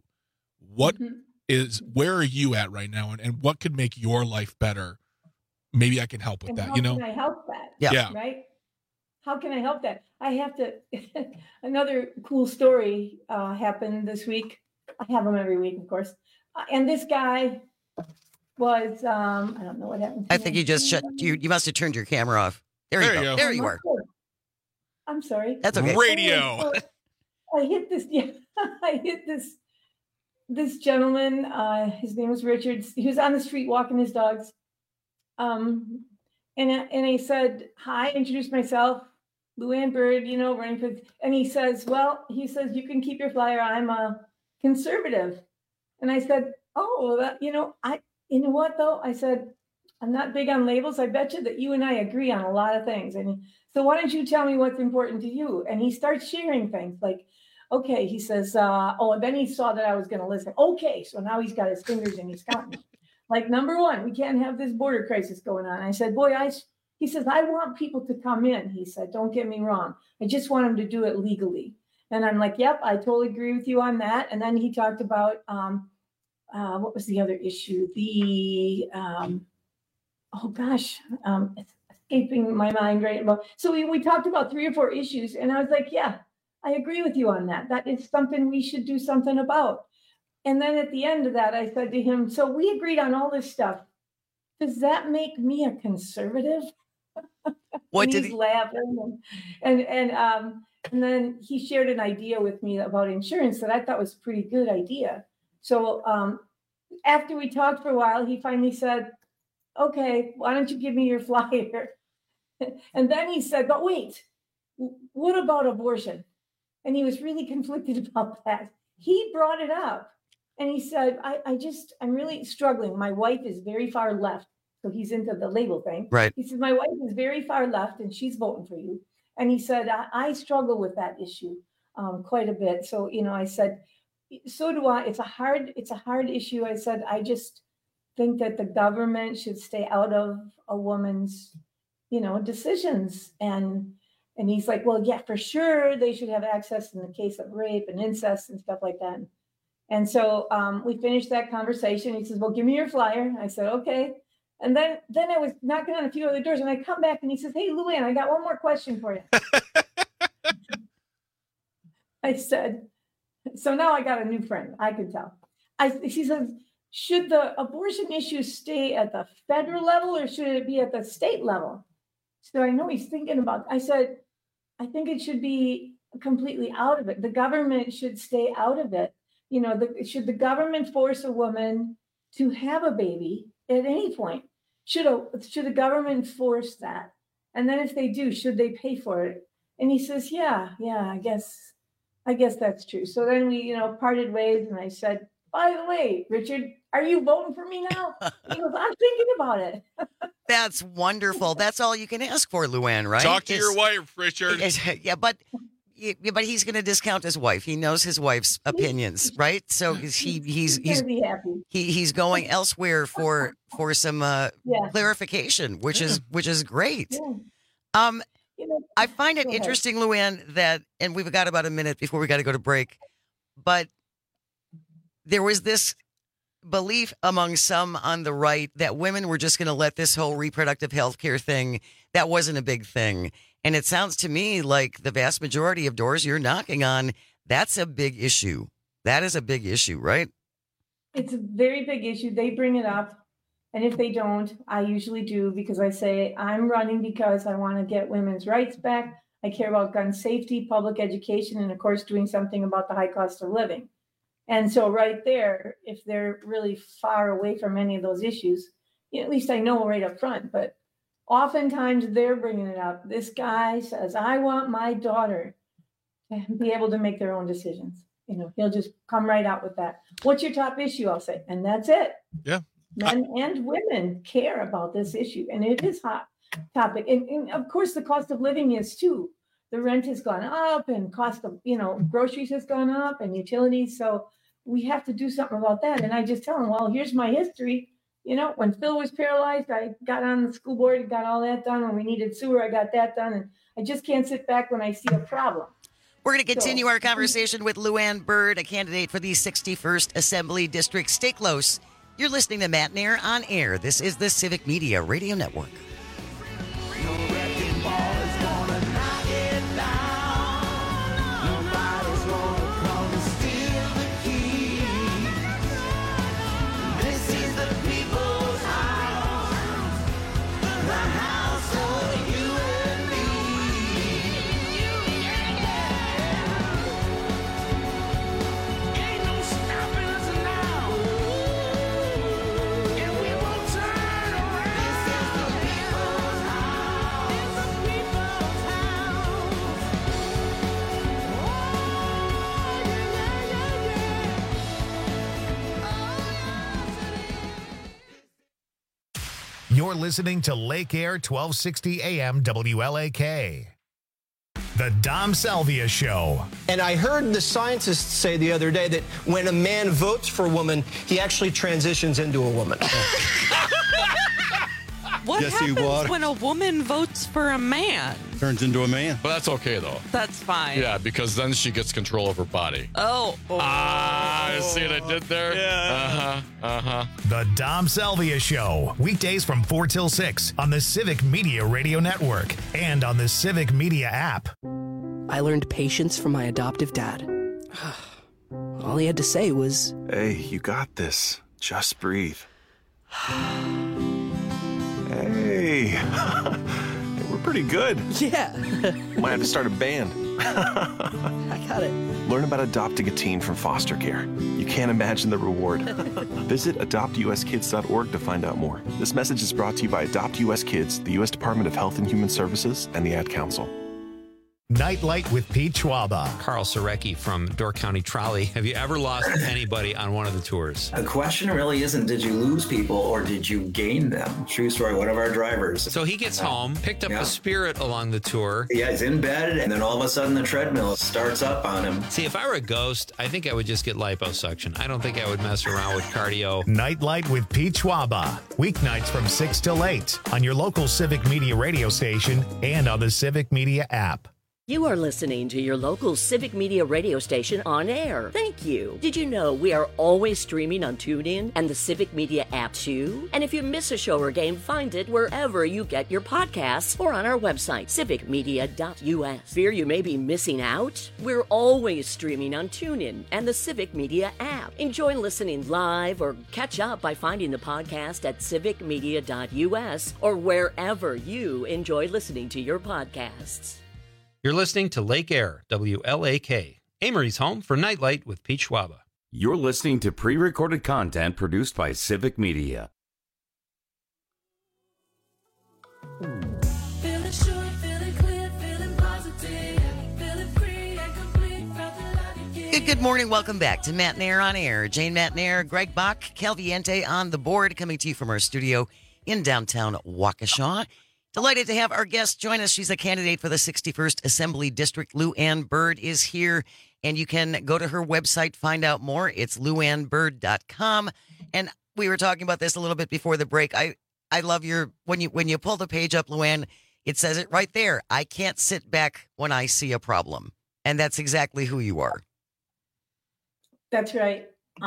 Where are you at right now? And what could make your life better? Maybe I can help with that, How can I help that? Yeah. Right? How can I help that? I have to, another cool story happened this week. I have them every week, of course. And this guy was, I don't know what happened. I think you just you must have turned your camera off. There you go. There you are. I'm sorry. That's okay. Radio. I hit this gentleman. His name was Richard. He was on the street walking his dogs. And I said, hi, introduced myself, Luann Byrd, running for, and he says, you can keep your flyer. I'm a conservative. And I said, you know what though? I said, I'm not big on labels. I bet you that you and I agree on a lot of things. And so why don't you tell me what's important to you? And he starts sharing things like, okay, he says, and then he saw that I was going to listen. Okay, so now he's got his fingers and he's counting. Like, number one, we can't have this border crisis going on. I said, he says, I want people to come in. He said, don't get me wrong. I just want them to do it legally. And I'm like, yep, I totally agree with you on that. And then he talked about, what was the other issue? It's escaping my mind right now. So we talked about 3 or 4 issues, and I was like, yeah, I agree with you on that. That is something we should do something about. And then at the end of that, I said to him, so we agreed on all this stuff. Does that make me a conservative? What and did he's he laughing? And then he shared an idea with me about insurance that I thought was a pretty good idea. So after we talked for a while, he finally said, okay, why don't you give me your flyer? And then he said, but wait, what about abortion? And he was really conflicted about that. He brought it up and he said, I'm really struggling. My wife is very far left. So he's into the label thing. Right. He said, my wife is very far left and she's voting for you. And he said, I struggle with that issue quite a bit. So, I said, so do I. It's a hard issue. I said, I just think that the government should stay out of a woman's, decisions. And he's like, well, yeah, for sure. They should have access in the case of rape and incest and stuff like that. And so we finished that conversation. He says, well, give me your flyer. I said, okay. And then I was knocking on a few other doors and I come back and he says, hey, Luann, I got one more question for you. I said, so now I got a new friend. I could tell. She says, should the abortion issue stay at the federal level or should it be at the state level? So I know he's thinking about, I said, I think it should be completely out of it. The government should stay out of it. Should the government force a woman to have a baby at any point? Should the government force that? And then if they do, should they pay for it? And he says, yeah, I guess that's true. So then we, parted ways and I said, by the way, Richard, are you voting for me now? He goes, I'm thinking about it. That's wonderful. That's all you can ask for, Luann, right? Talk to your wife, Richard. Yeah, but he's going to discount his wife. He knows his wife's opinions, right? So he's going to be happy. He's going elsewhere for some clarification, which is great. Yeah. I find it interesting, Luann, that, and we've got about a minute before we got to go to break, but there was this belief among some on the right that women were just going to let this whole reproductive health care thing, that wasn't a big thing. And it sounds to me like the vast majority of doors you're knocking on, that's a big issue. That is a big issue, right? It's a very big issue. They bring it up. And if they don't, I usually do, because I say I'm running because I want to get women's rights back. I care about gun safety, public education, and of course, doing something about the high cost of living. And so right there, if they're really far away from any of those issues, at least I know right up front, but oftentimes they're bringing it up. This guy says, I want my daughter to be able to make their own decisions. He'll just come right out with that. What's your top issue? I'll say, and that's it. Yeah. Men and women care about this issue, and it is a hot topic. And of course, the cost of living is too. The rent has gone up, and cost of groceries has gone up, and utilities. So we have to do something about that. And I just tell them, well, here's my history. When Phil was paralyzed, I got on the school board and got all that done. When we needed sewer, I got that done. And I just can't sit back when I see a problem. We're going to continue our conversation with Luann Byrd, a candidate for the 61st Assembly District. Stay close. You're listening to Matt Nair on Air. This is the Civic Media Radio Network. You're listening to Lake Air 1260 AM WLAK. The Dom Salvia Show. And I heard the scientists say the other day that when a man votes for a woman, he actually transitions into a woman. What happens when a woman votes for a man? Turns into a man. But that's okay, though. That's fine. Yeah, because then she gets control of her body. Oh. See what I did there? Yeah. The Dom Salvia Show. Weekdays from 4 till 6 on the Civic Media Radio Network and on the Civic Media app. I learned patience from my adoptive dad. All he had to say was, "Hey, you got this. Just breathe." Hey, we're pretty good. Yeah. Might have to start a band. I got it. Learn about adopting a teen from foster care. You can't imagine the reward. Visit adoptuskids.org to find out more. This message is brought to you by Adopt US Kids, the U.S. Department of Health and Human Services, and the Ad Council. Nightlight with Pete Schwaba. Carl Sarecki from Door County Trolley. Have you ever lost anybody on one of the tours? The question really isn't did you lose people or did you gain them? True story, one of our drivers. So he gets home, picked up a Spirit along the tour. Yeah, he's in bed, and then all of a sudden the treadmill starts up on him. See, if I were a ghost, I think I would just get liposuction. I don't think I would mess around with cardio. Nightlight with Pete Schwaba. Weeknights from 6 till 8 on your local Civic Media radio station and on the Civic Media app. You are listening to your local Civic Media radio station on air. Thank you. Did you know we are always streaming on TuneIn and the Civic Media app too? And if you miss a show or game, find it wherever you get your podcasts or on our website, civicmedia.us. Fear you may be missing out? We're always streaming on TuneIn and the Civic Media app. Enjoy listening live or catch up by finding the podcast at civicmedia.us or wherever you enjoy listening to your podcasts. You're listening to Lake Air, WLAK, Amory's home for Nightlight with Pete Schwaba. You're listening to pre-recorded content produced by Civic Media. Good morning. Welcome back to Matt Nair on Air. Jane Matt Nair, Greg Bach, Calviente on the board, coming to you from our studio in downtown Waukesha. Delighted to have our guest join us. She's a candidate for the 61st Assembly District. Lou Ann Bird is here, and you can go to her website, find out more. It's louannbird.com. And we were talking about this a little bit before the break. I love when you pull the page up, Lou Ann, it says it right there. I can't sit back when I see a problem. And that's exactly who you are. That's right.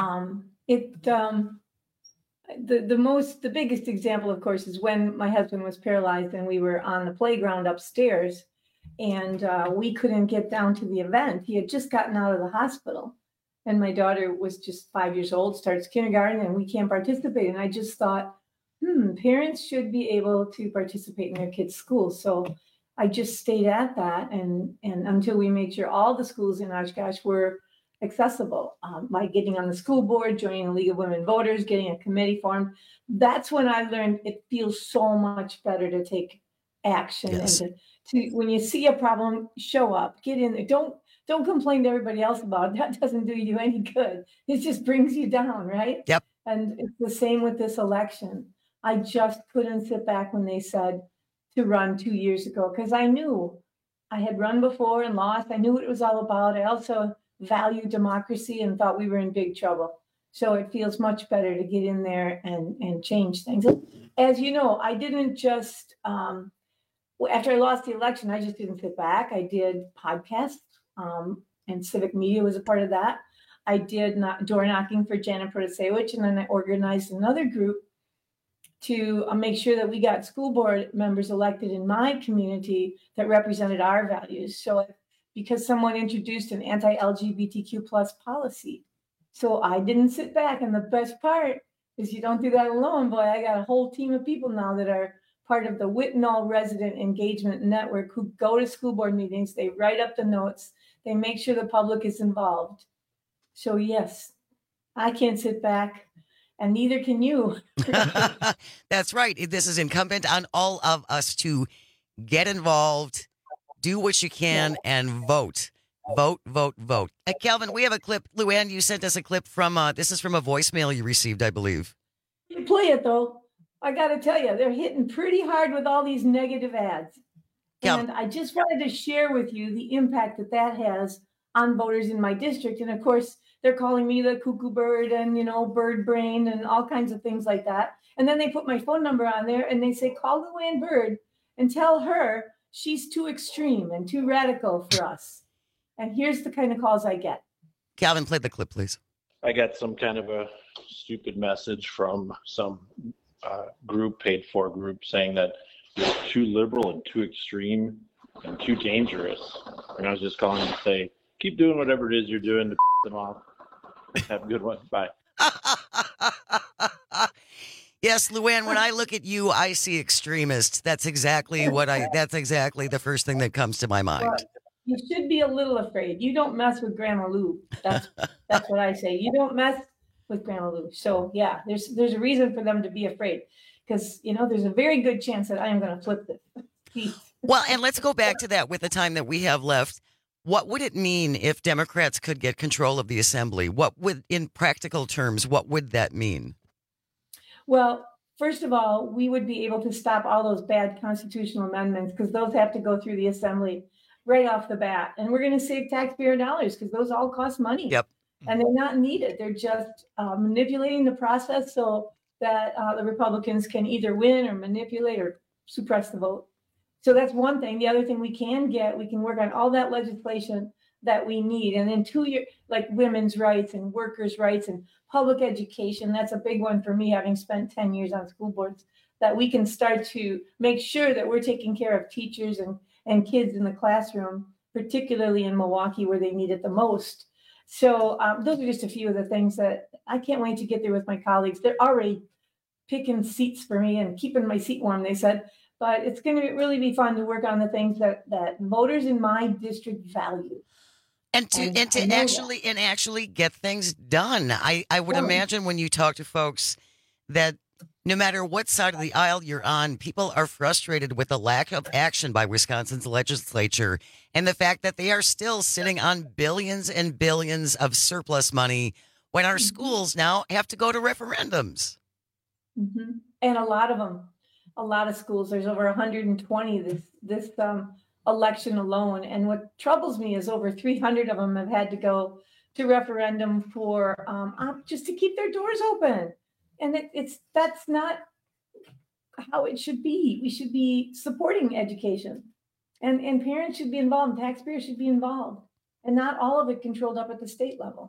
The biggest example, of course, is when my husband was paralyzed and we were on the playground upstairs and we couldn't get down to the event. He had just gotten out of the hospital and my daughter was just 5 years old, starts kindergarten, and we can't participate. And I just thought, parents should be able to participate in their kids' school. So I just stayed at that and until we made sure all the schools in Oshkosh were accessible, by getting on the school board, joining the League of Women Voters, getting a committee formed. That's when I learned it feels so much better to take action. Yes. And to when you see a problem, show up, get in there. Don't complain to everybody else about it. That doesn't do you any good. It just brings you down, right? Yep. And it's the same with this election. I just couldn't sit back when they said to run 2 years ago because I knew I had run before and lost. I knew what it was all about. I also value democracy and thought we were in big trouble. So it feels much better to get in there and change things. As you know, I didn't just, after I lost the election, I just didn't sit back. I did podcasts, and Civic Media was a part of that. I did door knocking for Janet Protasewicz, and then I organized another group to make sure that we got school board members elected in my community that represented our values. So because someone introduced an anti-LGBTQ plus policy. So I didn't sit back. And the best part is you don't do that alone. Boy, I got a whole team of people now that are part of the Whitnall Resident Engagement Network who go to school board meetings. They write up the notes. They make sure the public is involved. So yes, I can't sit back and neither can you. That's right. This is incumbent on all of us to get involved, do what you can, and vote. Vote, vote, vote. Calvin, we have a clip. Lou Ann, you sent us a clip from, this is from a voicemail you received, I believe. You play it, though. I got to tell you, they're hitting pretty hard with all these negative ads. And I just wanted to share with you the impact that has on voters in my district. And of course, they're calling me the cuckoo bird and, bird brain and all kinds of things like that. And then they put my phone number on there and they say, call Luann Byrd and tell her she's too extreme and too radical for us. And here's the kind of calls I get. Calvin, play the clip, please. I got some kind of a stupid message from some paid for group saying that you're too liberal and too extreme and too dangerous. And I was just calling to say, keep doing whatever it is you're doing to piss them off. Have a good one. Bye. Yes, Luann, when I look at you, I see extremist. That's exactly the first thing that comes to my mind. Well, you should be a little afraid. You don't mess with Grandma Lou. That's what I say. You don't mess with Grandma Lou. So yeah, there's a reason for them to be afraid, because there's a very good chance that I am going to flip this. Well, and let's go back to that with the time that we have left. What would it mean if Democrats could get control of the assembly? In practical terms, what would that mean? Well, first of all, we would be able to stop all those bad constitutional amendments, because those have to go through the assembly right off the bat. And we're going to save taxpayer dollars, because those all cost money. Yep. And they're not needed. They're just manipulating the process so that the Republicans can either win or manipulate or suppress the vote. So that's one thing. The other thing we can work on all that legislation that we need. And in 2 years, like women's rights and workers' rights and public education, that's a big one for me, having spent 10 years on school boards, that we can start to make sure that we're taking care of teachers and kids in the classroom, particularly in Milwaukee where they need it the most. So those are just a few of the things that I can't wait to get there with my colleagues. They're already picking seats for me and keeping my seat warm, they said. But it's going to really be fun to work on the things that voters in my district value. And actually get things done. I would imagine when you talk to folks that no matter what side of the aisle you're on, people are frustrated with the lack of action by Wisconsin's legislature and the fact that they are still sitting on billions and billions of surplus money when our schools now have to go to referendums. Mm-hmm. And a lot of them. A lot of schools, there's over 120 this election alone. And what troubles me is over 300 of them have had to go to referendum for just to keep their doors open. And that's not how it should be. We should be supporting education, and parents should be involved, taxpayers should be involved, and not all of it controlled up at the state level.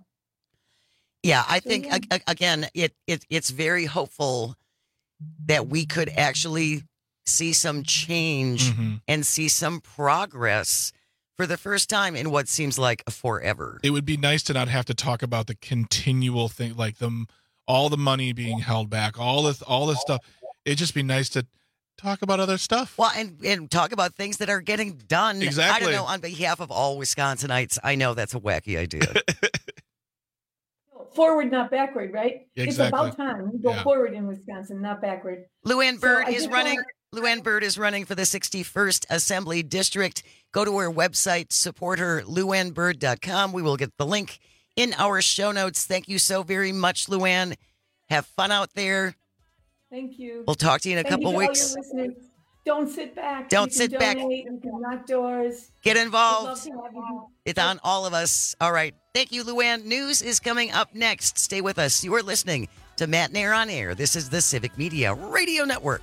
Yeah, I think again, it's very hopeful that we could actually see some change and see some progress for the first time in what seems like forever. It would be nice to not have to talk about the continual thing, like all the money being held back, all this stuff. It'd just be nice to talk about other stuff. Well, and talk about things that are getting done. Exactly. I don't know, on behalf of all Wisconsinites, I know that's a wacky idea. Forward, not backward, right? Exactly. It's about time we go forward in Wisconsin, not backward. Luann Byrd is running. Luann Byrd is running for the 61st Assembly District. Go to her website, support her, luannbyrd.com. We will get the link in our show notes. Thank you so very much, Luann. Have fun out there. Thank you. We'll talk to you in a couple weeks. All your listeners. Don't sit back. Don't sit back. You can knock doors. Get involved. It's on all of us. All right. Thank you, Luann. News is coming up next. Stay with us. You are listening to Matt Nair on Air. This is the Civic Media Radio Network.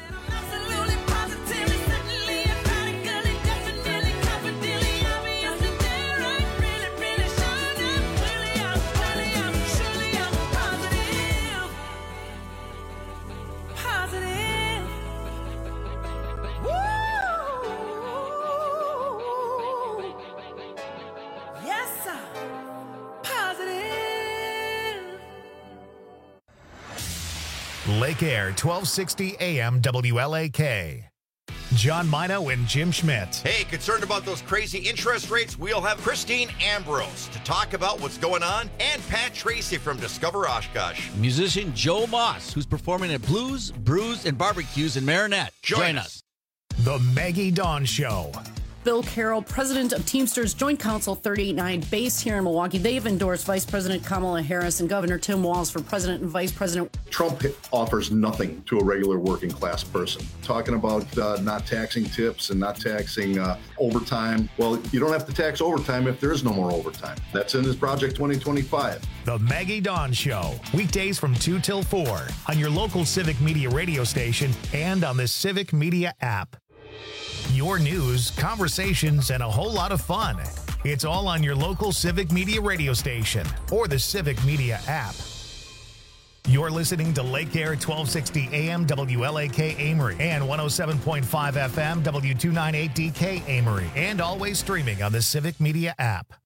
Lake Air, 1260 AM WLAK. John Mino and Jim Schmidt. Hey, concerned about those crazy interest rates? We'll have Christine Ambrose to talk about what's going on, and Pat Tracy from Discover Oshkosh. Musician Joe Moss, who's performing at Blues, Brews, and Barbecues in Marinette. Join us. The Maggie Dawn Show. Bill Carroll, president of Teamsters Joint Council 389, based here in Milwaukee. They've endorsed Vice President Kamala Harris and Governor Tim Walz for president and vice president. Trump offers nothing to a regular working class person. Talking about not taxing tips and not taxing overtime. Well, you don't have to tax overtime if there is no more overtime. That's in his Project 2025. The Maggie Dawn Show, weekdays from 2 till 4 on your local Civic Media radio station and on the Civic Media app. Your news, conversations, and a whole lot of fun. It's all on your local Civic Media radio station or the Civic Media app. You're listening to Lake Air 1260 AM WLAK Amory and 107.5 FM W298DK Amory, and always streaming on the Civic Media app.